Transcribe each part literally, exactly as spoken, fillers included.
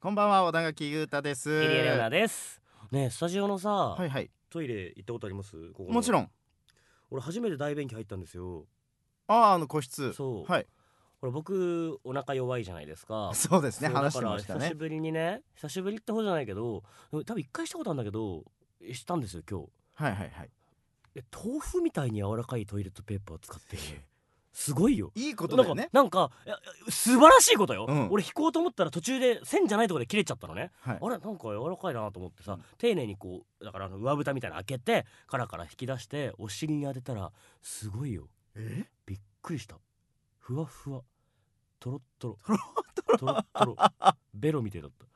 こんばんは、小田垣裕太です。 入江レオナです。ねえ、スタジオのさ、 はいはい。 トイレ行ったことあります？ここのもちろん。 俺初めて大便器入ったんですよ。 ああ、あの個室。 そう、 はい。 これ僕お腹弱いじゃないですか。 そうですね、 そう話してましたね。 だから久しぶりにね、久しぶりってほどじゃないけど、多分一回したことあるんだけど、したんですよ今日。 はいはいはい。 え、豆腐みたいに柔らかいトイレットペーパー使ってすごいよ。 いいことだよね。 なんか、なんかいや素晴らしいことよ、 うん、 俺引こうと思ったら途中で線じゃないところで切れちゃったのね、 はい、 あれなんか柔らかいなと思ってさ、 うん、 丁寧にこうだからあの上蓋みたいなの開けてカラカラ引き出してお尻に当てたらすごいよ。 えびっくりした。ふわふわトロットロトロットロットロベロみたいだった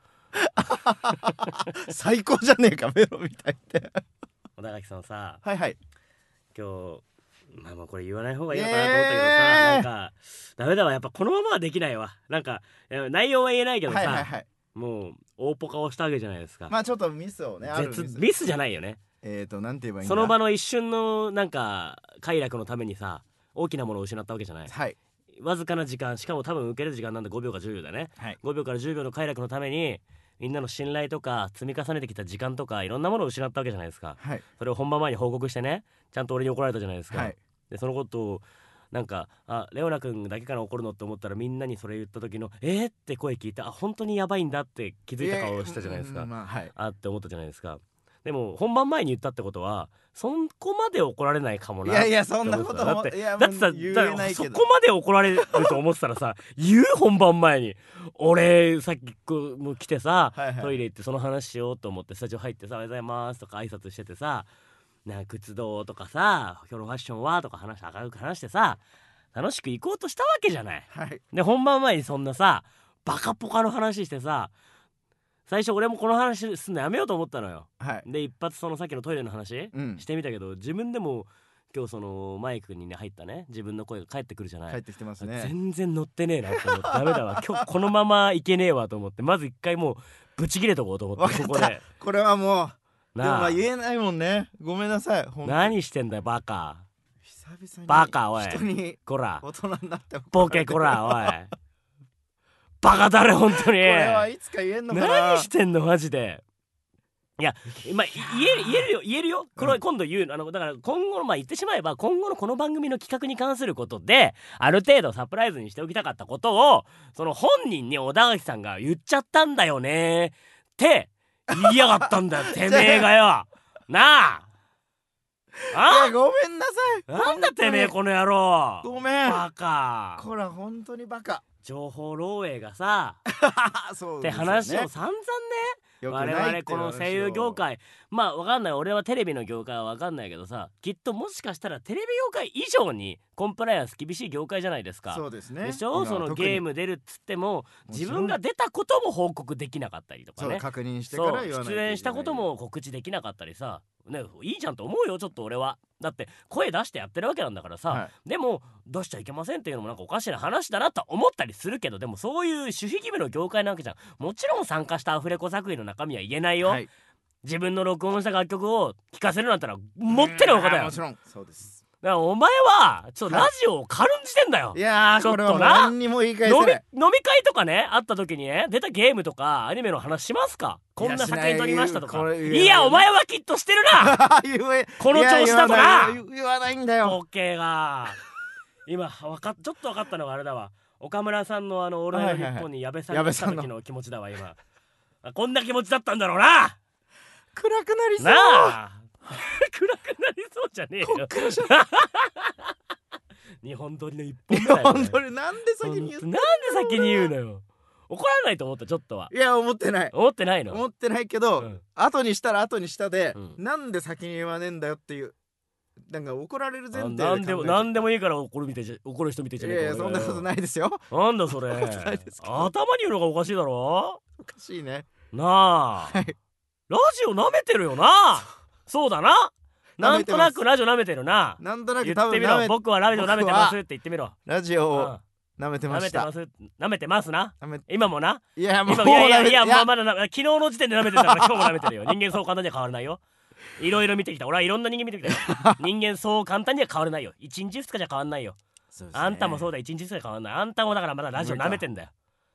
最高じゃねえか、ベロみたいって小田垣さんさ、 はいはい。 今日まあまあこれ言わない方がいいのかなと思ったけどさ、えー、なんかダメだわ、やっぱこのままはできないわ。なんか内容は言えないけどさ、 はいはいはい、 もう大ポカをしたわけじゃないですか。 まあちょっとミスをね、あるミスミスじゃないよね。 えーとなんて言えばいいんだ、 その場の一瞬のなんか快楽のためにさ、大きなものを失ったわけじゃない。 はい、 わずかな時間、しかも多分受ける時間なんでごびょうかじゅうびょうだね、はい、ごびょうからじゅうびょうの快楽のためにみんなの信頼とか積み重ねてきた時間とかいろんなものを失ったわけじゃないですか、はい、それを本番前に報告してね、ちゃんと俺に怒られたじゃないですか、はい、でそのことをなんか、あ、レオナ君だけから怒るのって思ったらみんなにそれ言った時のえーって声聞いて、あ、本当にやばいんだって気づいた顔をしたじゃないですか、まあはい、あって思ったじゃないですか。でも本番前に言ったってことはそこまで怒られないかもな。 いやいやそんなこともだっていやだってさ、 言えないけどそこまで怒られると思ってたらさ言う本番前に俺さっきこうもう来てさ、はいはい、トイレ行ってその話しようと思ってスタジオ入ってさ、おはようございますとか挨拶しててさ、なんか靴どうとかさ、今日のファッションはとか話明るく話してさ、楽しく行こうとしたわけじゃない、はい、で本番前にそんなさバカポカの話してさ、最初俺もこの話すんのやめようと思ったのよ、はい、で一発そのさっきのトイレの話、うん、してみたけど、自分でも今日そのマイクにね入ったね自分の声が返ってくるじゃない。 返ってきてますね。 全然乗ってねえなと思ってダメだわ今日このままいけねえわと思って、まず一回もうブチ切れとこうと思って、ここでこれはもうでもまあ言えないもんね、ごめんなさい。 何してんだよバカ、 久々にバカおい、 人にこら大人になってボケこらおいバカだれ本当に。これはいつか言えんのかな。 何してんのマジで。いや、まあ、言える言えるよ言えるよ。これは今度言う、うん、あのだから今後のまあ言ってしまえば今後のこの番組の企画に関することである程度サプライズにしておきたかったことをその本人に小田垣さんが言っちゃったんだよねって言いやがったんだよてめえがよなあ。 あ、いやごめんなさい。 なんだてめえこの野郎、 ごめんバカ。 これは本当にバカ。 情報漏洩がさそうって話を散々ね、我々この声優業界、まあわかんない、俺はテレビの業界はわかんないけどさ、きっともしかしたらテレビ業界以上にコンプライアンス厳しい業界じゃないですか。 そうですね。 でしょ、そのゲーム出るっつっても自分が出たことも報告できなかったりとかね、 確認してから言わないといけない。 出演したことも告知できなかったりさ、ね、いいじゃんと思うよちょっと俺は。だって声出してやってるわけなんだからさ、はい、でも出しちゃいけませんっていうのもなんかおかしな話だなと思ったりするけど、でもそういう守秘義務の業界なわけじゃん。もちろん参加したアフレコ作品の中身は言えないよ、はい、自分の録音した楽曲を聴かせるなんてのはもってのほかだよ。 もちろんそうです。 だからお前はちょっとラジオを軽んじてんだよ、はい、 いやーちょっとな、これは何にも言い返せない。 飲み、飲み会とかねあった時にね出たゲームとかアニメの話しますか？こんな作品撮りましたとか。い や, いやお前はきっとしてるなこの調子だとな。 言わないんだよボケが今わかちょっと分かったのがあれだわ、岡村さんのあのオールナイトニッポンに矢部さんが来た時の気持ちだわ今こんな気持ちだったんだろうな。 暗くなりそうなあ暗くなりそうじゃねえよこっからじゃ日本撮りの一本目だよ、ね、 日本撮りなんで先に言ったなんで先に言うのよ。怒らないと思ったちょっとは。 いや思ってない。 思ってないの。 思ってないけど、うん、後にしたら後にしたで、 うん、 なんで先に言わねえんだよっていう、なんか怒られる前提でなんでもなんでもいいから怒るみたいじゃ怒る人みたいじゃねえか。 いやいやそんなことないですよ。 なんだそれ頭に言うのがおかしいだろ。 おかしいねなあ、はい、ラジオ舐めてるよな。そうだな、なんとなくラジオ舐めてるな。 なんとなく言ってみろ。僕はラジオ舐めてますって言ってみろ。 ラジオを舐めてました。 舐めてます舐めてますな。今もな。 いやもういやいやいやもうまだ昨日の時点で舐めてたから今日も舐めてるよ。人間そう簡単には変わらないよ。いろいろ見てきた。俺はいろんな人間見てきたよ人間そう簡単には変わらないよ。いちにちふつかじゃ変わんないよ。あんたもそうだ、いちにちふつかじゃ変わんない。あんたもだからまだラジオ舐めてんだよ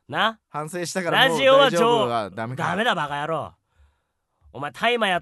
な、 反省したからもうラジオは大丈夫はダメか。 ダメだバカ野郎。お前大麻やって、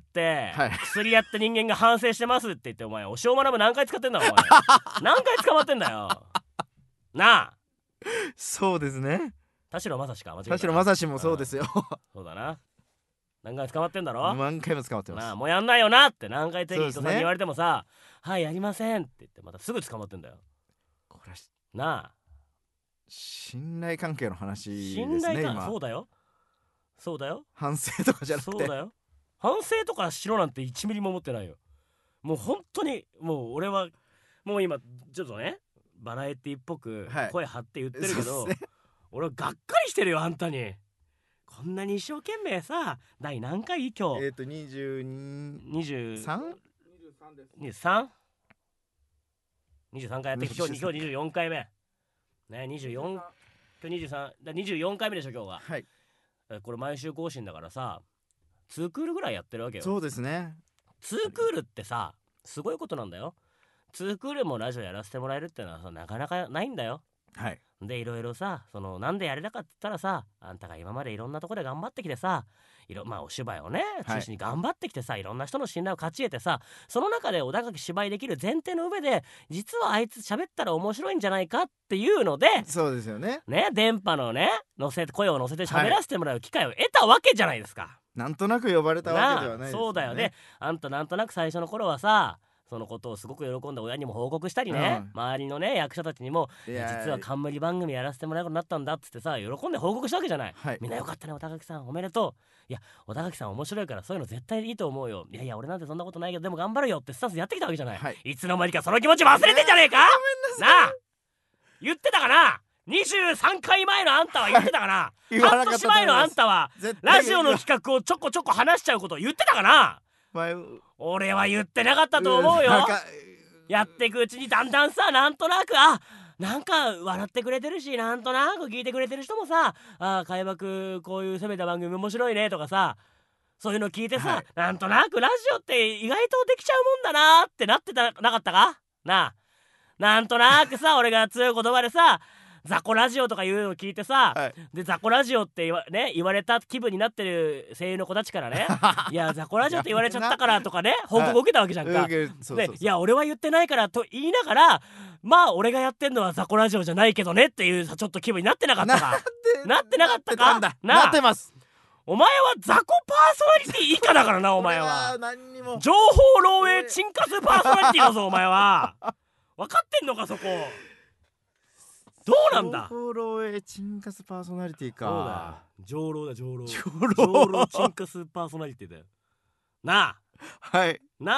はい薬やって人間が反省してますって言って、お前お塩学ぶ何回使ってんだお前何回捕まってんだよなあ。 そうですね。 田代正史か間違えた。 田代正史もそうですよ。 そうだな。何回捕まってんだろ。 何回も捕まってます。 なあ、もうやんないよなって何回テリー伊藤さんそうですねに言われてもさ、はいやりませんって言ってまたすぐ捕まってんだよこれなあ。 信頼関係の話です信頼感、 ね今。 そうだよそうだよ反省とかじゃなくて。 そうだよ。反省とかしろなんていちミリも思ってないよ。もう本当にもう俺はもう今ちょっとねバラエティっぽくはい声張って言ってるけど、 そうですね俺はがっかりしてるよあんたに。こんなに一生懸命さ、第何回今日えっとにじゅうに、 にじゅうさん？ にじゅうさん にじゅうさん回やってきて今日今日にじゅうよんかいめね。にじゅうよん今日にじゅうさんだにじゅうよんかいめでしょ今日が。 はい。 これ毎週更新だからさにクールぐらいやってるわけよ。 そうですね。 にクールってさすごいことなんだよ。にクールもラジオやらせてもらえるってのはさなかなかないんだよ。 はい。 でいろいろさ、そのなんでやれたかって言ったらさ、あんたが今までいろんなところで頑張ってきてさ、いろまあお芝居をね中心に頑張ってきてさ、いろんな人の信頼を勝ち得てさ、その中で小高き芝居できる前提の上で、実はあいつ喋ったら面白いんじゃないかっていうのでそうですよね。 ね、電波のね乗せ声を乗せて喋らせてもらう機会を得たわけじゃないですか。 なんとなく呼ばれたわけではないですよね。 そうだよね。あんたなんとなく最初の頃はさ、そのことをすごく喜んだ親にも報告したりね、うん、周りのね役者たちにも実は冠番組やらせてもらうことになったんだっつってさ喜んで報告したわけじゃない、はい、みんなよかったね小高木さんおめでとう、いや小高木さん面白いからそういうの絶対いいと思うよ、いやいや俺なんてそんなことないけどでも頑張るよってスタンスやってきたわけじゃない、はい、いつの間にかその気持ち忘れてんじゃねえか、えー、なあ言ってたかな。にじゅうさんかいまえのあんたは言ってたかな、はい、半年前のあんたはラジオの企画をちょこちょこ話しちゃうことを言ってたかな。俺は言ってなかったと思うよ。やっていくうちにだんだんさなんとなくあなんか笑ってくれてるしなんとなく聞いてくれてる人もさあ開幕こういう攻めた番組面白いねとかさそういうの聞いてさ、はい、なんとなくラジオって意外とできちゃうもんだなってなってたなかったかなあ。なんとなくさ俺が強い言葉でさザコラジオとかいうのを聞いてさ、はい、でザコラジオって言わ,、ね、言われた気分になってる声優の子たちからねいやザコラジオって言われちゃったからとかね報告を受けたわけじゃんか、はい、でいや俺は言ってないからと言いながらまあ俺がやってんのはザコラジオじゃないけどねっていうさちょっと気分になってなかったかなってなかったかな, なってます。 お前はザコパーソナリティ以下だからなお前は情報漏洩沈下すパーソナリティだぞお前は分かってんのかそこどうなんだ。 情報漏洩沈下すパーソナリティか。 上漏だ上漏上漏沈下すパーソナリティだよなあ。 はいな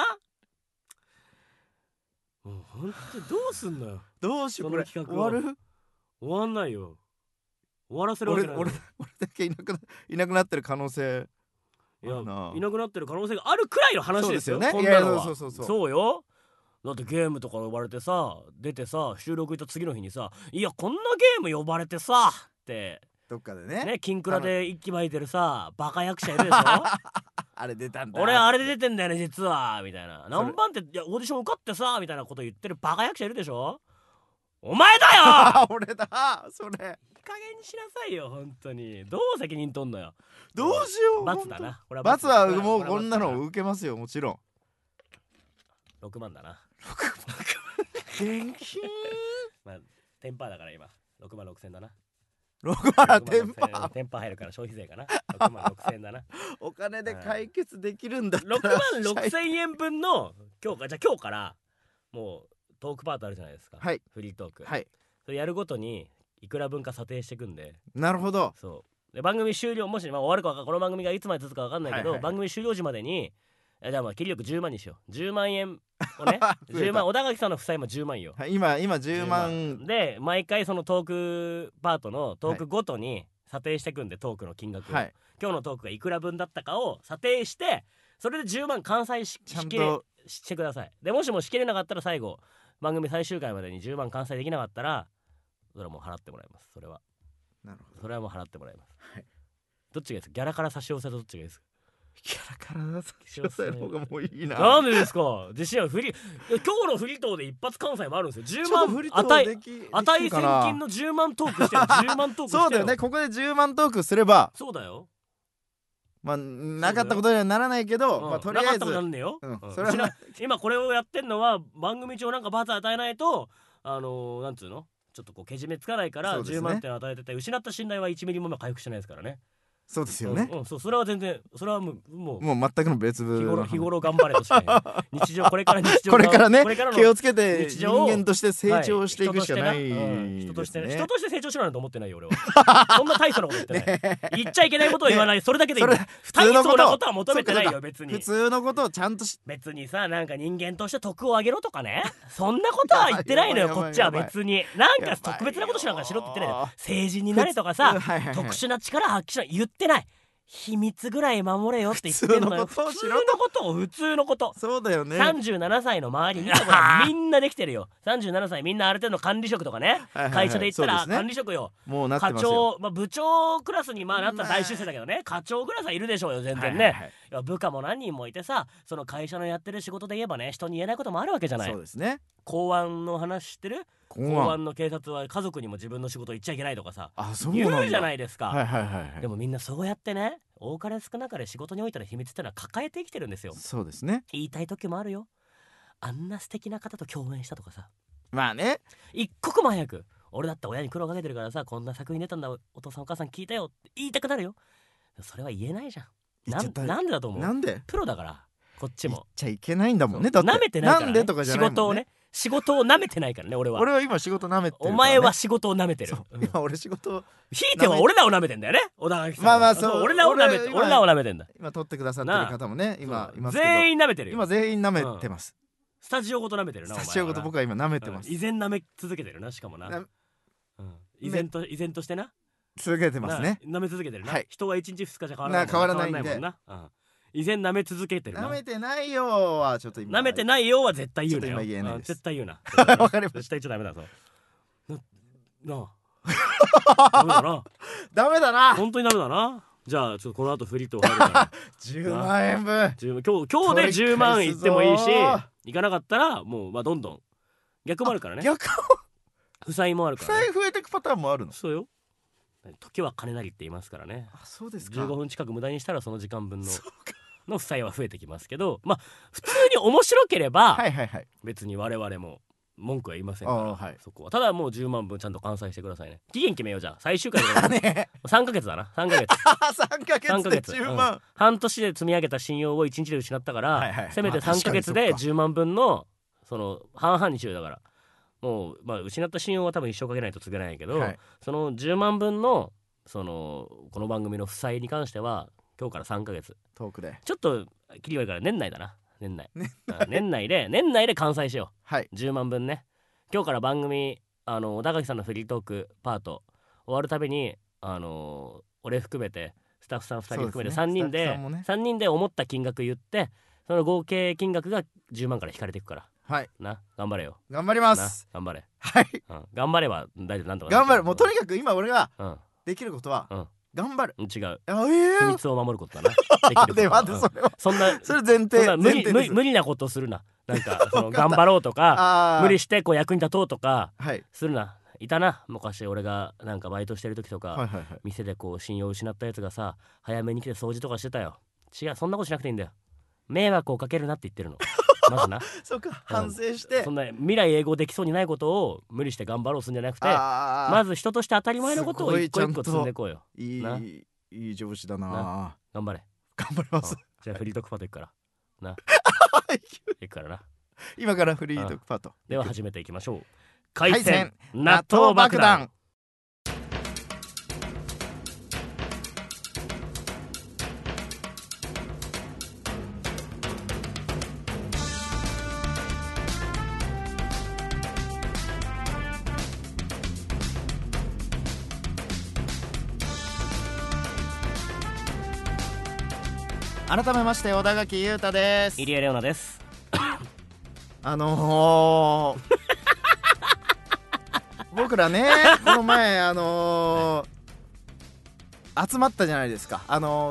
もうほんとどうすんのよ。 どうしようこれ終わる終わんないよ。終わらせるわけない。 俺, 俺, 俺だけいなくな、いなくなってる可能性いやいなくなってる可能性があるくらいの話ですよ。 そうですよね。 こんなのは。 そうそうそうそうそうよ。だってゲームとか呼ばれてさ出てさ収録行った次の日にさいやこんなゲーム呼ばれてさってどっかでねねキンクラで一気巻いてるさバカ役者いるでしょあれ出たんだ俺あれで出てんだよね実はみたいな何番っていやオーディション受かってさみたいなこと言ってるバカ役者いるでしょ。お前だよ俺だそれ。いい加減にしなさいよ本当に。どう責任取んのよ。 どうしよう。 罰だな。 罰はもうこんなの受けますよもちろん。 ろくまんだな。 ろくまん現金まあテンパーだから今ろくまんろくせんだな。 ろくまんテンパーテンパー入るから消費税かな。ろくまんろくせんだな。 お金で解決できるんだったらろくまんろくせんえんぶんの今日かじゃあ今日からもうトークパートあるじゃないですか、 はい、 フリートーク、 はい、 それやるごとにいくら分か査定していくんで。 なるほど。 そうで番組終了もし、まあ、終わるかこの番組がいつまで続くか分かんないけど、はいはいはい、番組終了時までにじゃあまあ切りよくじゅうまんにしよう。じゅうまんえんをねじゅうまん小田垣さんの負債もじゅうまんよ、 はい、今今じゅうまんで毎回そのトークパートのトークごとに査定していくんで、トークの金額を、はい、今日のトークがいくら分だったかを査定してそれでじゅうまん完済 し, しきれしてください。でもしもしきれなかったら最後番組最終回までにじゅうまん完済できなかったらそれはもう払ってもらいます。それはなるほど。 それはもう払ってもらいます、 はい、 どっちがいいですか。ギャラから差し押さえとどっちがいいですか。 キャラから詳細の方がもういいな。 なんでですか。自信はフリ今日のフリートーで一発関西もあるんですよ。じゅうまん値値千金のじゅうまんトークしてるじゅうまんトークしてる。 そうだよね。ここでじゅうまんトークすればそうだよ。 まあなかったことにはならないけど、 うん、 まあとりあえずなかったことなんねよ、 うんうん、 それは今これをやってんのは番組上なんか罰与えないとあのー、なんつうのちょっとこうけじめつかないからじゅうまん点与えてて失った信頼はいちミリも回復してないですからね。 そうですよね、 うんうん、そうそれは全然それはもうもうもう全くの別日頃日頃頑張れとしか言え日常これから日常これからねこれからの気をつけて日人常を間として成長していくしかない人としてですね。 人として成長しろなんて思ってないよ俺はそんな大層なこと言ってない、言っちゃいけないことを言わない、それだけでいいんだ。大層なことは求めてないよ別に。 普通のことをちゃんとし別にさなんか人間として徳を上げろとかねそんなことは言ってないのよこっちは別に。なんか特別なことしなんかしろって言ってないよ。成人になれとかさ特殊な力発揮しろ言ってない。秘密ぐらい守れよって言ってんのよ。普通のことを普通のことそうだよね。 さんじゅうななさいの周りにいいところみんなできてるよ。さんじゅうななさいみんなある程度の管理職とかね、はいはいはい、会社で言ったら管理職よ。 もうなってますよ。 課長、まあ、部長クラスにまあなったら大出世だけどね、課長クラスはいるでしょうよ全然ね、はいはいはい、いや部下も何人もいてさその会社のやってる仕事で言えばね人に言えないこともあるわけじゃない。 そうですね。 公安の話知ってる？公安の警察は家族にも自分の仕事言っちゃいけないとかさあそうなんだ言うじゃないですか、 はいはいはいはい、 でもみんなそうやってね多かれ少なかれ仕事においての秘密ってのは抱えて生きてるんですよ。 そうですね。 言いたい時もあるよ。あんな素敵な方と共演したとかさまあね一刻も早く俺だって親に苦労かけてるからさこんな作品出たんだお父さんお母さん聞いたよって言いたくなるよ。それは言えないじゃん。な ん, なんでだと思う？ なんで？ プロだからこっちも言っちゃいけないんだもんね。だって舐めてないから、ね、 なんでとかじゃないもんね。 仕事をね仕事を舐めてないからね俺は。 俺は今仕事舐めてるから、ね、 お前は仕事を舐めてる、 うん、今俺仕事をひいては俺らを舐めてんだよね小田垣さん。 まあまあそう俺らを舐めて俺らを舐めてんだ。 今撮ってくださってる方もね今いますけど全員舐めてるよ。 今全員舐めてます、 うん、スタジオごと舐めてるな。 スタジオごと僕は今舐めてます、 うん、依然舐め続けてるなしかもな、うん、依然と依然としてな続けてますね。 舐め続けてるな、 はい、 人はいちにちふつかじゃ変わらないもんな。 変わらないんで変わんないもんな、うん依然舐め続けてるな。 舐めてないよはちょっと今舐めてないよは絶対言うなよ。 今言えないです。 絶対言うな。 わかりました。 絶対言っちゃダメだぞ。な、なあ。ダメだな。 ダメだな。 本当にダメだな。じゃあちょっとこの後フリート入るからじゅうまんえんぶん今日今日でじゅうまんいってもいいしいかなかったらもうまあどんどん逆もあるからね。 逆負債もあるから、ね、 負債増えてくパターンもあるの。 そうよ。時は金なりって言いますからね。 あそうですか。 じゅうごふん近く無駄にしたらその時間分のの負債は増えてきますけど、まあ普通に面白ければはいはいはい、 別に我々も文句は言いませんから、 はい、 そこはただもうじゅうまんぶんちゃんと完済してくださいね。期限決めよう。じゃあ最終回で、ね、さんかげつだな。さんかげつさんかげつでじゅうまん、うん、 半年で積み上げた信用をいちにちで失ったから、はいはい、せめてさんかげつでじゅうまんぶんのその半々にしよう。だからもう、まあ、失った信用は多分一生かけないと告げないけど、はい、そのじゅうまんぶんのそのこの番組の負債に関しては今日からさんかげつトークでちょっと切り悪いから年内だな。年内年内で年内で完済しよう、はい、じゅうまんぶんね。今日から番組あの小田垣さんのフリートークパート終わるたびにあの俺含めてスタッフさんふたり含めてさんにん で, で、ね、さんにんで思った金額言ってその合計金額がじゅうまんから引かれていくから、はい、な頑張れよ。 頑張ります。 頑張れ。 はい、 うん、頑張れば大丈夫。なんとか頑張る。もうとにかく今俺ができることは、うん頑張る。 違う、 えー、 秘密を守ることだな。できるで待ってそれは、うん、 そんなそれ前提無理、無理、無理なことをするな。なんかその頑張ろうとか無理してこう役に立とうとかするな、はい、いたな昔俺がなんかバイトしてる時とか、はいはいはい、店でこう信用を失ったやつがさ早めに来て掃除とかしてたよ。違うそんなことしなくていいんだよ。迷惑をかけるなって言ってるのまずなそうか、反省して、 うん、そんな未来永劫できそうにないことを無理して頑張ろうするんじゃなくてまず人として当たり前のことを一個一個積んでいこうよ。 いいいい上司だ な, な頑張れ頑張ります。 じゃあフリートークパートいくからないくからな。 今からフリートークパートでは始めていきましょう。海鮮納豆爆弾。 改めまして小田垣裕太です。 入江レオナです。 あのー、僕らねこの前あのー、集まったじゃないですか。あのー、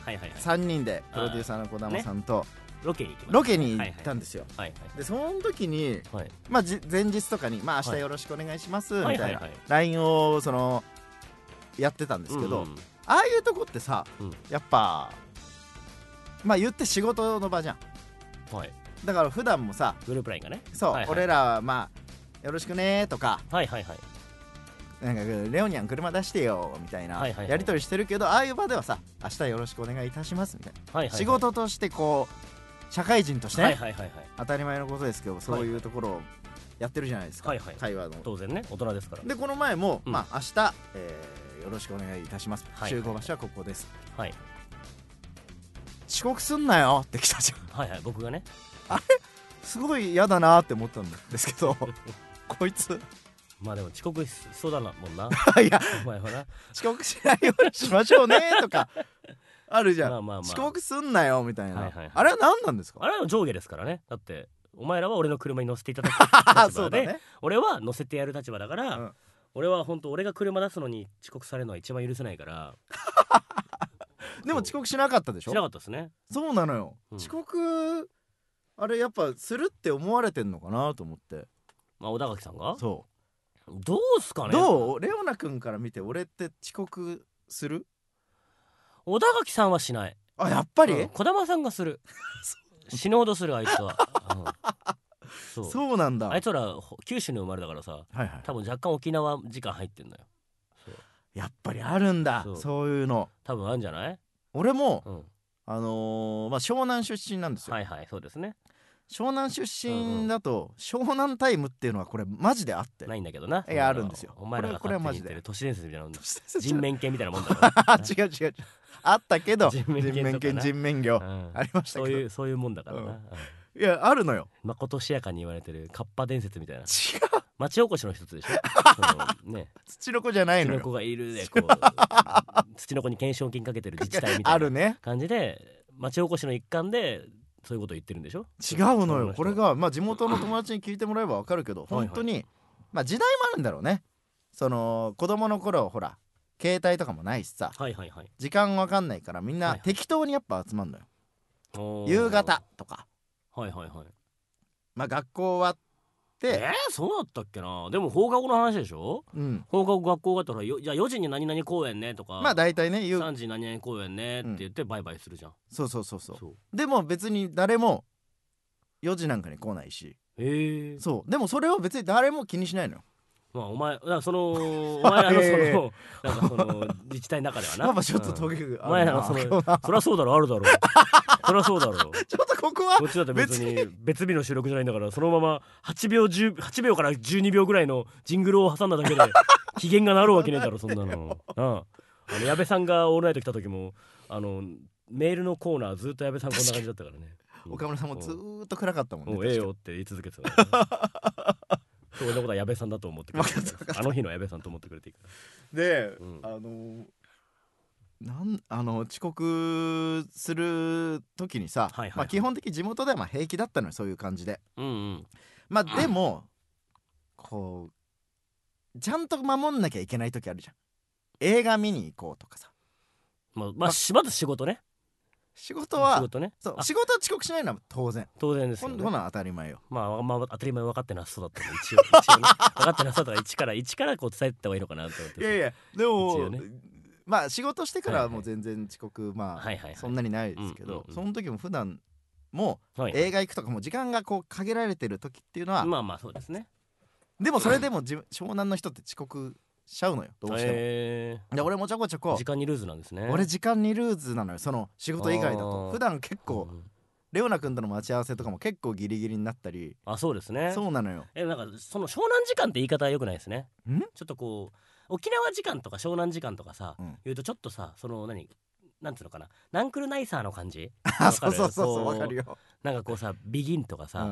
はいはいはい、 さんにんでプロデューサーの児玉さんと、ね、 ロケに行きました。 ロケに行ったんですよ、 はいはいはいはい、 でその時に、はい、まあ、じ前日とかに、まあ、明日よろしくお願いします、はい、みたいな ライン をそのやってたんですけど、うんうん、ああいうとこってさ、うん、やっぱまあ言って仕事の場じゃん、はい、だから普段もさグループラインがね、 そう、 はいはい、 俺らはまあよろしくねとか、 はいはいはい、 なんかレオニャン車出してよみたいなやり取りしてるけど、はいはいはい、ああいう場ではさ明日よろしくお願いいたしますみたいな、はいはいはい、仕事としてこう社会人として、ね、はいはいはいはい、当たり前のことですけどそういうところをやってるじゃないですか、はいはい、会話の当然ね大人ですから。 でこの前も、うん、まあ明日、えー、よろしくお願いいたします、はいはい、集合場所はここです、はい、遅刻すんなよって来たじゃん。 はいはい、僕がねあれすごい嫌だなって思ったんですけどこいつまあでも遅刻しそうだなもんないやお前はな遅刻しないようにしましょうねとかあるじゃんまあまあ、まあ、遅刻すんなよみたいな、はいはいはい、あれは何なんですか。 あれは上下ですからね。だってお前らは俺の車に乗せていただく立場で、ね、俺は乗せてやる立場だから、うん、俺は本当俺が車出すのに遅刻されるのは一番許せないからでも遅刻しなかったでしょ。 しなかったですね。 そうなのよ、うん、遅刻あれやっぱするって思われてんのかなと思って。 まあ小田垣さんがそうどうすかね。 どうレオナ君から見て俺って遅刻する。 小田垣さんはしない。 あやっぱり、 うん、児玉さんがする死ぬほどするあいつは、 うん、そう、そうなんだ。 あいつら九州の生まれだからさ、はいはい、多分若干沖縄時間入ってんのよ。 やっぱりあるんだ そ, そういうの多分あるんじゃない。 俺も、うん、あのー、まあ湘南出身なんですよ。 はいはいそうですね。 湘南出身だと、うんうん、湘南タイムっていうのはこれマジであってないんだけどな。 いやあるんですよ。 お前らがこれはマジで都市伝説みたいなもん人面犬みたいなもんだろ違う違う違うあったけど人面犬人面魚、うん、ありましたけどそういうそういうもんだからな、うんうん、いやあるのよ。 まことしやかに言われてるカッパ伝説みたいな。違う町おこしの一つでしょその、ね、 土の子じゃないのよ。 土の子がいるでこう土の子に懸賞金かけてる自治体みたいな感じで町おこしの一環でそういうこと言ってるんでしょ。 違うのよこれが、まあ、地元の友達に聞いてもらえば分かるけど本当に、はいはい、まあ、時代もあるんだろうね。その子供の頃ほら携帯とかもないしさ、はいはいはい、時間分かんないからみんな適当にやっぱ集まるのよ、はいはい、夕方とか、はいはいはい、まあ学校終わってえー、そうだったっけな。でも放課後の話でしょ、うん、放課後学校があったらよじゃあよじに何々公園ねとか、 まあ大体ねさんじ何々公園ねって言ってバイバイするじゃん、うん、 そうそうそうそう。そうでも別に誰もよじなんかに来ないし、へえ。そうでもそれを別に誰も気にしないのよ。 まあお前だからそのお前らのそのなんかその自治体の中ではなやっぱちょっとトゲが、 うん、お前らのそのそりゃそうだろあるだろそりゃそうだろちょっとここはこっちだって別に別日の収録じゃないんだからそのままはちびょうじゅうはちびょうからじゅうにびょうぐらいのジングルを挟んだだけで機嫌がなるわけねえだろそんなの。うん、あの矢部さんがオールナイト来た時もあのメールのコーナーずっと矢部さんこんな感じだったからね。 岡村さんもずーっと暗かったもんね。 もうええよって言い続けてた、ね、そんなことは矢部さんだと思ってくれてあの日の矢部さんと思ってくれていいからで、うん、あのーなんあの遅刻する時にさ、はいはいはい、まあ、基本的に地元ではまあ平気だったのよそういう感じで、うんうん、まあでもこうちゃんと守んなきゃいけない時あるじゃん。映画見に行こうとかさ、 まあ、まあ、まず仕事ね。 仕事は仕事ね。 そう仕事は遅刻しないのは当然当然ですよね。 こんなの当たり前よ。 まあ、まあ、当たり前分かってなさそうだったの一応一応、ね、分かってなさそうだから一から一からこう伝えてった方がいいのかなと思って。 いやいやでも、ね、まあ仕事してからはもう全然遅刻、はいはい、まあ、はいはいはい、そんなにないですけど、うんうんうん、その時も普段も映画行くとかも時間がこう限られてる時っていうのは、 まあまあそうですね。 でもそれでも湘南の人って遅刻しちゃうのよどうしても、えー、で俺もちょこちょこ時間にルーズなんですね。 俺時間にルーズなのよその仕事以外だと。普段結構、うん、レオナ君との待ち合わせとかも結構ギリギリになったり。 あそうですね。 そうなのよ。 えなんかその湘南時間って言い方は良くないですね。んちょっとこう沖縄時間とか湘南時間とかさ、うん、言うとちょっとさその何なんつうのかなナンクルナイサーの感じあそうそうそうそうわかるよ。 なんかこうさビギンとかさ、うん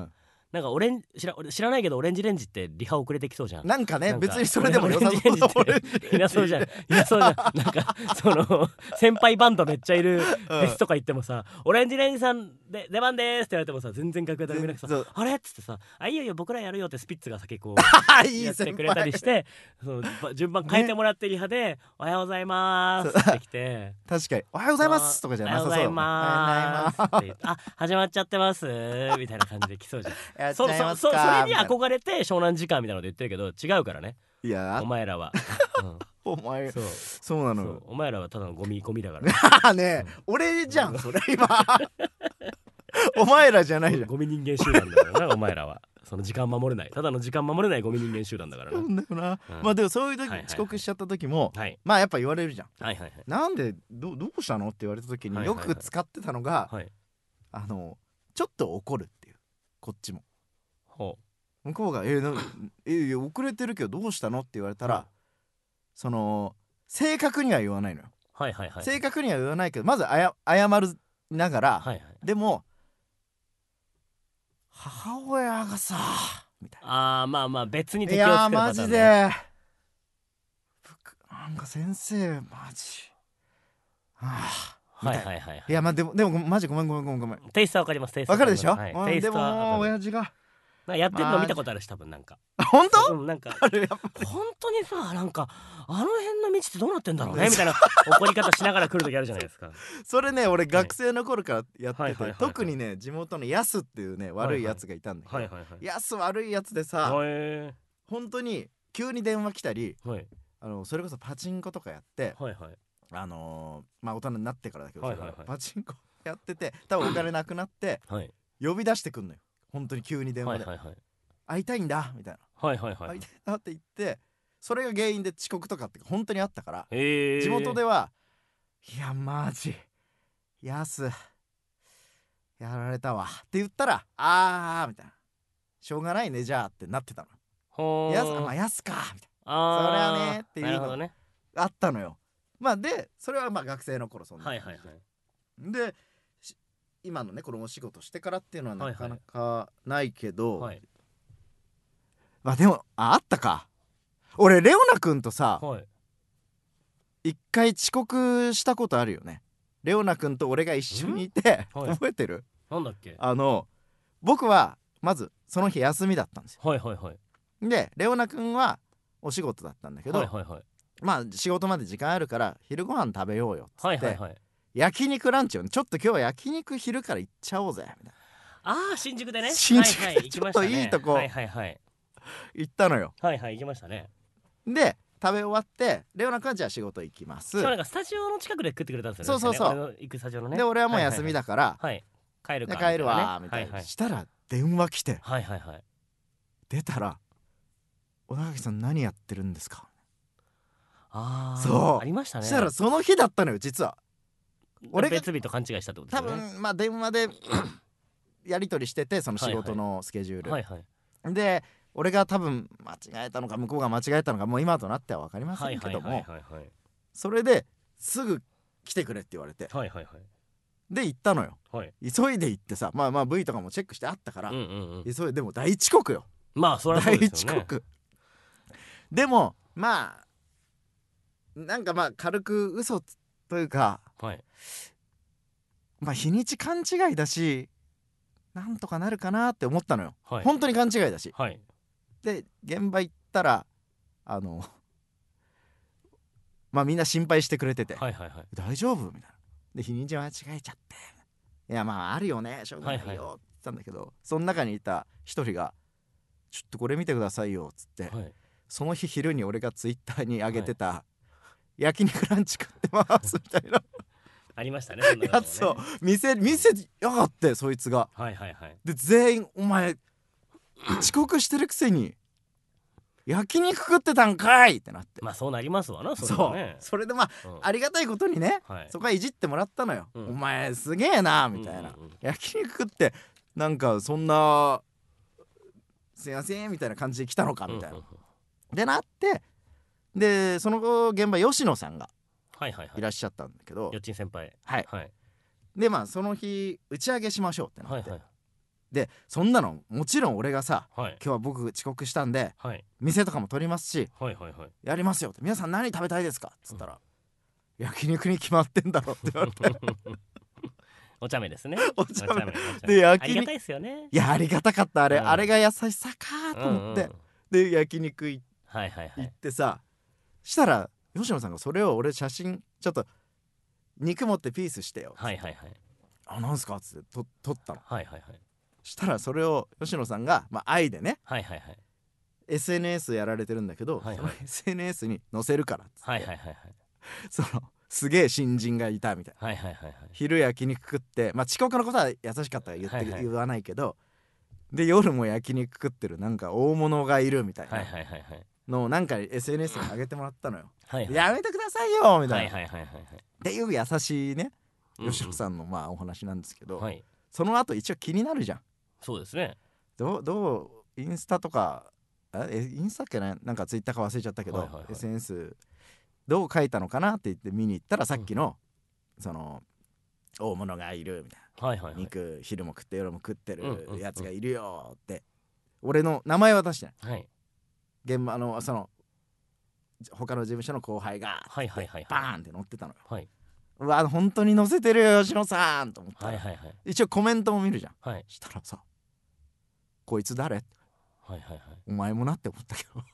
なんかオレン知ら俺知らないけどオレンジレンジってリハ遅れてきそうじゃん。 なんかねなんか別にそれでも良さオレンジレンジそうっていなそうじゃんいなそうじゃんなんかその先輩バンドめっちゃいるフェスとか行ってもさ、オレンジレンジさんで出番でーすって言われてもさ全然楽屋誰もいなくてさあれっつってさあいいよいいよ僕らやるよってスピッツが先こういいやってくれたりしてその順番変えてもらってリハで、ね、おはようございますってきて確かにおはようございますとかじゃなさそう。おはようございますって言ってあ始まっちゃってますみたいな感じで来そうじゃんやっちゃいますか。 そ, そ, それに憧れて湘南時間みたいなので言ってるけど違うからね。 いやお前らは、 うん、お前そうそうなのよ。 お前らはただのゴミゴミだからねえ、うん、俺じゃんそれ今お前らじゃないじゃん。 ゴミ人間集団だからなお前らは。その時間守れないただの時間守れないゴミ人間集団だからな。 そうだよな、うん、まあでもそういう時、はいはいはい、遅刻しちゃった時も、はい、まあやっぱ言われるじゃん、はいはいはい、なんで ど, どうしたのって言われた時によく使ってたのが、はいはいはい、あのちょっと怒るっていうこっちもほう向こうが「えー、なえー、遅れてるけどどうしたの?」って言われたら、うん、その正確には言わないのよ、はいはいはい、正確には言わないけどまずあや謝るながら、はいはい、でも母親がさみたいなあーまあまあ別に適応つけるパターン、ね、 いやマジでなんか先生マジはあはいはいはい、はい、いやまあでもでもマジごめんごめんごめんごめんテイストはわかりますテイストわかるでしょ、 はい、 テイストはでももう親父がやってるの見たことあるし多分なんか本当、 うん、なんか本当にさなんかあの辺の道ってどうなってんだろうねみたいな怒り方しながら来る時あるじゃないですかそれね俺学生の頃からやってて、はい、特にね地元のヤスっていうね悪いやつがいたんだけど、はいはいはいはい、ヤス悪いやつでさ、はい、本当に急に電話来たり、はい、あのそれこそパチンコとかやって、はいはい、あのー、まあ大人になってからだけど、はいはいはい、パチンコやってて多分お金なくなって、はい、呼び出してくんのよ本当に急に電話で、はいはいはい、会いたいんだみたいな、はいはいはい、会いたいなって言ってそれが原因で遅刻とかって本当にあったから、地元ではいやマジやすやられたわって言ったらあーみたいなしょうがないねじゃあってなってたの。やすまあやすかみたいなそれはねっていうのがあったのよ。まあでそれはまあ学生の頃そんな感じで、はいはいはい、で今のねこのお仕事してからっていうのはなかなかないけど、はいはい、まあでも あ, あったか俺レオナ君とさ、はい、一回遅刻したことあるよね。レオナ君と俺が一緒にいて、はい、覚えてる？ なんだっけ？ あの僕はまずその日休みだったんですよ。はいはいはい。でレオナ君はお仕事だったんだけど、はいはいはい、まあ仕事まで時間あるから昼ご飯食べようよっつって、はいはいはい、焼肉ランチを、ね、ちょっと今日は焼肉昼から行っちゃおうぜみたいな。 ああ新宿でね新宿でちょっといいとこ、 はいはいはい、 行ったのよ。 はいはい行きましたね。 で食べ終わってレオナ君はじゃあ仕事行きます。 しかもなんかスタジオの近くで食ってくれたんですよね。 そうそうそう、 俺の行くスタジオのね。 で俺はもう休みだから、はいはいはい、 帰るか帰るわみたいな、はいはい、したら電話来て、はいはいはい、出たら小田垣さん何やってるんですか。 ああそうありましたね。 したらその日だったのよ実は。 俺が別日と勘違いしたってことですよね。 多分まあ電話でやり取りしててその仕事のスケジュール、はいはい、で俺が多分間違えたのか向こうが間違えたのかもう今となっては分かりませんけども、それですぐ来てくれって言われて、はいはいはい、で行ったのよ、はい、急いで行ってさまあまあ ブイ とかもチェックしてあったから、うんうんうん、急いででも大遅刻よ。 まあそりゃそうですよね。 大遅刻でもまあなんかまあ軽く嘘というか、はい、まあ日にち勘違いだしなんとかなるかなって思ったのよ、はい、本当に勘違いだし、はい、で現場行ったらあのまあみんな心配してくれてて、はいはいはい、大丈夫みたいなで日にち間違えちゃっていやまああるよねしょうがないよって言ったんだけど、はいはい、その中にいた一人がちょっとこれ見てくださいよっつって、はい、その日昼に俺がツイッターに上げてた、はい、焼肉ランチ食ってますみたいなありましたね、そんなのね、 やつを見せ見せやがってそいつが、はいはいはい、で全員お前遅刻してるくせに焼肉食ってたんかいってなって、 まあそうなりますわな。 それはね、そうそれでまあ、うん、ありがたいことにね、はい、そこはいじってもらったのよ、うん、お前すげえなみたいな、うんうんうん、焼肉食ってなんかそんなすいませんみたいな感じで来たのかみたいな、うんうんうん、でなってでその後現場吉野さんがいらっしゃったんだけど、 よっちん先輩、 はい、はい、でまあその日打ち上げしましょうってなって、はいはい、 でそんなのもちろん俺がさ、 はい、 今日は僕遅刻したんで、 はい、 店とかも取りますし、 はいはいはい、 やりますよって、皆さん何食べたいですかっつったら、うん、焼肉に決まってんだろって言われてお茶目ですね。 お茶目で焼肉、 ありがたいですよね。 いやありがたかったあれ、うん、あれが優しさかと思って、うんうん、で焼肉行ってさ、したら吉野さんがそれを俺写真ちょっと肉持ってピースしてよ、 はいはいはい、 あなんすかっつってと撮ったの、 はいはいはい、 したらそれを吉野さんが、まあ、愛でね、 はいはいはい、 エスエヌエス やられてるんだけど、はいはい、その エスエヌエス に載せるからっつって、 はいはいはいはい、 そのすげえ新人がいたみたいな、 はいはいはいはい、 昼焼肉食って、まあ、遅刻のことは優しかったら言って、はいはい、言わないけど、で夜も焼肉食ってるなんか大物がいるみたいなのをなんか エスエヌエス に上げてもらったのよ、はいはい、やめてくださいよみたいな、はいはいはいはい、っていう優しいね吉野さんのまあお話なんですけど、はい、その後一応気になるじゃん。 そうですね。 どうどうインスタとかえインスタっけね、なんかツイッターか忘れちゃったけど、はいはいはい、エスエヌエス どう書いたのかなって言って見に行ったらさっきの、うん、その大物がいるみたいな、はいはいはい、肉昼も食って夜も食ってるやつがいるよって、うんうんうん、俺の名前は出してない、はい、現場のその他の事務所の後輩がバーンって載ってたのよ、はい、うわ本当に載せてるよ吉野さんと思ったら、はいはいはい、一応コメントも見るじゃん、はい、したらさこいつ誰、はいはいはい、お前もなって思ったけど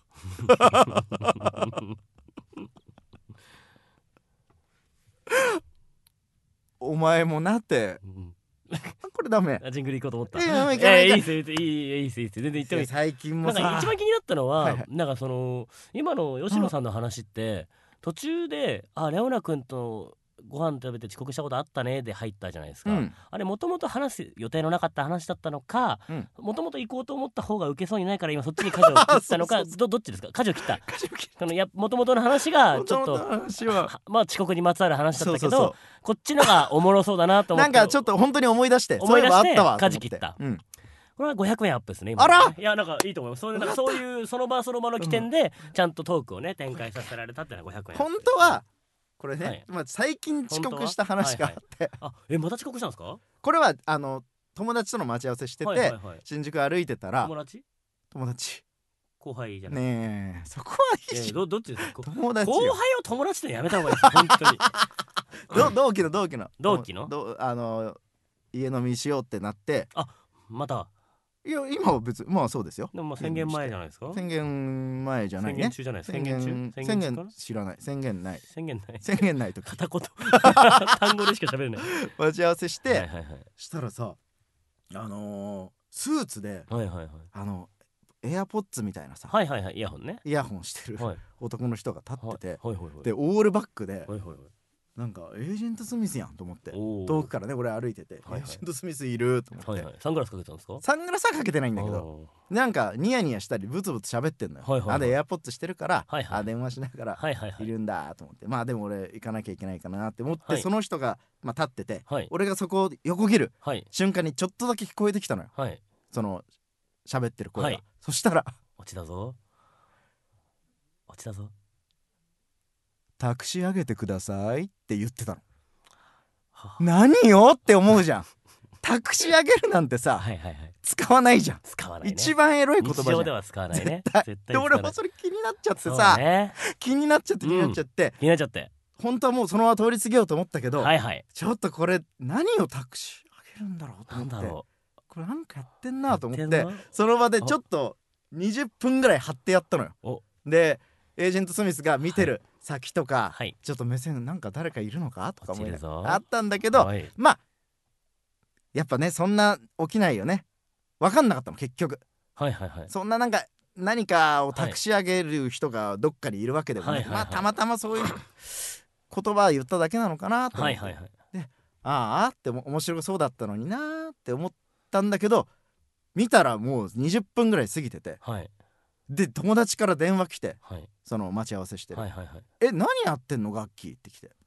お前もなって、うん、これダメ。 ジングル行こうと思った。 いやいやいやいいいいいいいい全然言ってもいい。 最近もさ、 なんか一番気になったのは、はいはい、なんかその今の吉野さんの話って途中であレオナ君とご飯食べて遅刻したことあったねで入ったじゃないですか、うん、あれもともと話す予定のなかった話だったのか、もともと行こうと思った方が受けそうにないから今そっちに舵を切ったのかそうそうそう ど, どっちですか。舵を切ったもともとの話がちょっとまあ遅刻にまつわる話だったけど、そうそうそう、こっちのがおもろそうだなと思ってなんかちょっと本当に思い出して思い出して舵切った、うん、これはごひゃくえんアップですね。 あら、 いやなんかいいと思います。そういうなんかそういうその場その場の起点でちゃんとトークをね展開させられたっていうのはごひゃくえん。 本当はこれね、はい、まあ、最近遅刻した話があって、 はいはい、あえまた遅刻したんですか。 これはあの友達との待ち合わせしてて、はいはいはい、新宿歩いてたら友達友達後輩じゃないねえそこはいいし、 えー、ど, どっちですか。 友達後輩を友達ってやめた方がいいです本当にど同期の同期の同期のどあの家飲みしようってなって、 あまたいや今は別にまあそうですよ。 でもまあ宣言前じゃないですか。 宣言前じゃないね。 宣言中じゃない。宣言中。 宣言知らない。宣言ない。 宣言ない。 宣言ないと片言単語でしか喋れない。 待ち合わせして、はいはいはい、したらさあのー、スーツで、はいはいはい、あのエアポッツみたいなさ、 はいはいはい、イヤホンね、 イヤホンしてる、はい、男の人が立ってて、はいはいはいはい、でオールバックで、はいはいはい、なんかエージェントスミスやんと思って遠くからね俺歩いてて、はいはい、エージェントスミスいると思って、はいはい、 サングラスかけてたんですか。 サングラスはかけてないんだけどなんかニヤニヤしたりブツブツ喋ってんのよ、はいはいはい、あでエアポッツしてるから、はいはい、あ電話しながらいるんだと思って、はいはいはい、まあでも俺行かなきゃいけないかなって思って、はい、その人が、まあ、立ってて、はい、俺がそこを横切る、はい、瞬間にちょっとだけ聞こえてきたのよ、はい、その喋ってる声が、はい、そしたら落ちたぞ落ちたぞタクシーあげてくださいって言ってたの。何よって思うじゃんタクシーあげるなんてさ、はいはいはい、使わないじゃん。 使わない、ね、 一番エロい言葉じゃん。 日常では使わないね。 絶対絶対で俺もそれ気になっちゃってさ、ね、気になっちゃって気になっちゃって、うん、 気になっちゃって本当はもうそのまま通り過ぎようと思ったけど、 はいはい、 ちょっとこれ何をタクシーあげるんだろうと思って、なんだろうこれなんかやってんなと思ってその場でちょっとにじゅっぷんぐらい張ってやったのよ。でエージェントスミスが見てる先とか、はい、ちょっと目線なんか誰かいるのかとか思いながらあったんだけど、はい、まあやっぱねそんな起きないよね。分かんなかったの結局、はいはいはい、そんななんか何かを託し上げる人がどっかにいるわけでもない、はいはいはい、まあたまたまそういう言葉を言っただけなのかなと思って、はいはいはい、でああって面白そうだったのになーって思ったんだけど見たらもうにじゅっぷんぐらい過ぎてて、はい、で友達から電話来て、はい、その待ち合わせしてる、はいはいはい、え何やってんのガッキーって来て、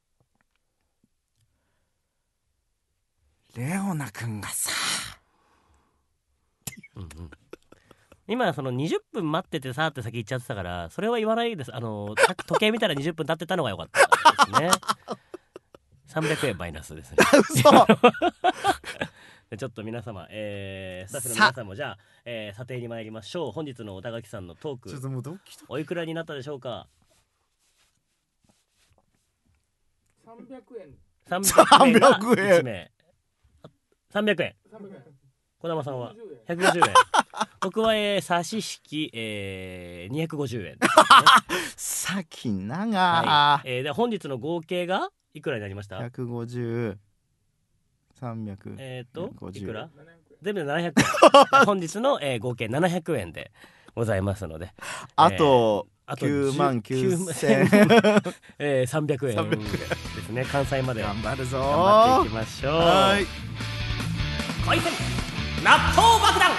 レオナくんがさうん、うん、今そのにじゅっぷん待っててさって先言っちゃってたからそれは言わないです。あの時計見たらにじゅっぷん経ってたのが良かったですねさんびゃくえんマイナスですね嘘ちょっと皆様、えー、スタッフの皆さんもじゃあ、えー、査定に参りましょう。本日のおたがきさんのトーク、 ちょっともうドキドキおいくらになったでしょうか。 さんびゃくえん。 さんびゃくえんがいち名。さんびゃくえん。児玉さんはひゃくごじゅうえん。僕は、えー、差し引き、えー、にひゃくごじゅうえん、ね、 さっきなが、 はい、えー、で本日の合計がいくらになりました？ ひゃくごじゅう、さんびゃくえっ、ー、といくら？全部でななひゃくえん。本日の、えー、合計ななひゃくえんでございますので、 あと、 えー、あときゅうまんきゅうせんえー、さんびゃくえんですね。関西まで頑張るぞ。 頑張っていきましょう。はい。回転納豆爆弾。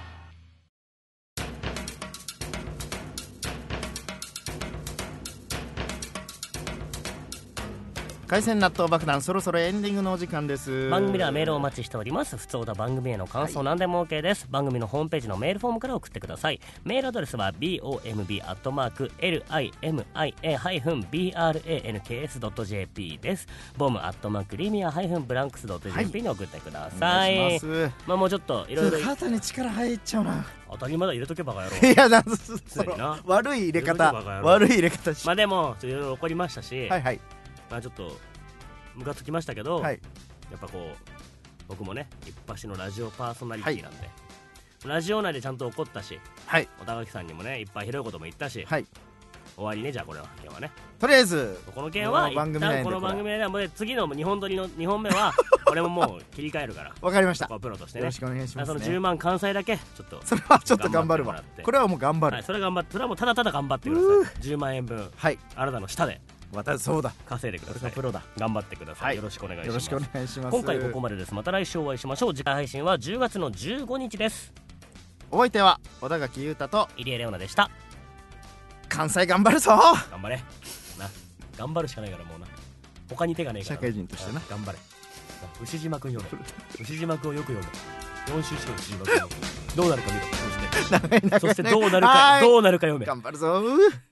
海鮮納豆爆弾、そろそろエンディングのお時間です。 番組ではメールをお待ちしております。普通だ番組への感想、はい、何でも OK です。番組のホームページのメールフォームから送ってください。メールアドレスは ボム アットマーク リミア ブランクス ドット ジェーピー です。ボム アットマーク リミア ブランクス ドット ジェーピー に送ってください。お願いします。まあもうちょっといろいろ肩に力入っちゃうな。 当たり前だ、入れとけばかやろう。いやなんすな悪い入れ方、悪い入れ方し。 まあでもいろいろ起こりましたし、 はいはい、 まあちょっとムカつきましたけど、はい、やっぱこう僕もね一発のラジオパーソナリティなんで、はい、ラジオ内でちゃんと怒ったし、はい、おたがきさんにもねいっぱいひどいことも言ったし、はい、終わりね。じゃあこれは今日はねとりあえずこの件は一旦この番組でもう次のにほん撮りのにほんめは俺ももう切り替えるからわかりました。 プロとしてねよろしくお願いします、ね、 そのじゅうまん関西だけちょっとそれはちょっと頑張るわ。これはもう頑張る、 はい、それ頑張ってそれはもうただただ頑張ってください。じゅうまんえんぶん、はい、あなたの下で私そうだ稼いでください。 プロだ。 頑張ってください、はい、よろしくお願いします。 よろしくお願いします。 今回ここまでです。また来週お会いしましょう。次回配信はじゅうがつのじゅうごにちです。 お相手は小田垣裕太と入江レオナでした。 関西頑張るぞ。 頑張れな、頑張るしかないからもうな、他に手がねえから社会人としてな、 頑張れ。牛島くん読め牛島くんをよく読め。よん週して牛島くんをどうなるか見ろ。そしてそしてどうなるかどうなるか読め。 頑張るぞ。